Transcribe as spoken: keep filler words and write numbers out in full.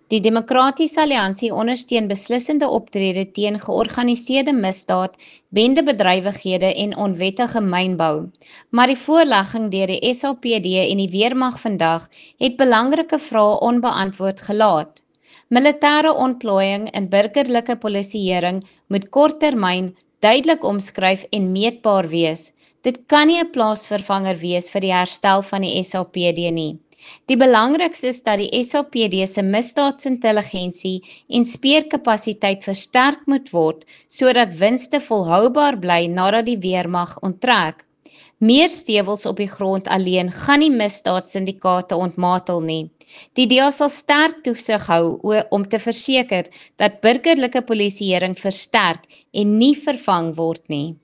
Die Demokratiese Alliansie ondersteun beslissende optrede teen georganiseerde misdaad, bendebedrywighede en onwettige mynbou. Maar die voorlegging deur die S A P D en die weermag vandag het belangrike vrae onbeantwoord gelaat. Militêre ontplooiing en burgerlike polisieering moet korttermyn duidelik omskryf en meetbaar wees. Dit kan nie 'n plaasvervanger wees vir die herstel van die S A P D nie. Die belangrikste is dat die S A P D se misdaadsintelligensie en speurkapasiteit versterk moet word sodat winste volhoubaar bly nadat die weermag onttrek. Meer stewels op die grond alleen gaan nie misdaadsyndikaate ontmatel nie. Die D A sal sterk toesig hou om te verseker dat burgerlike polisieering versterk en nie vervang word nie.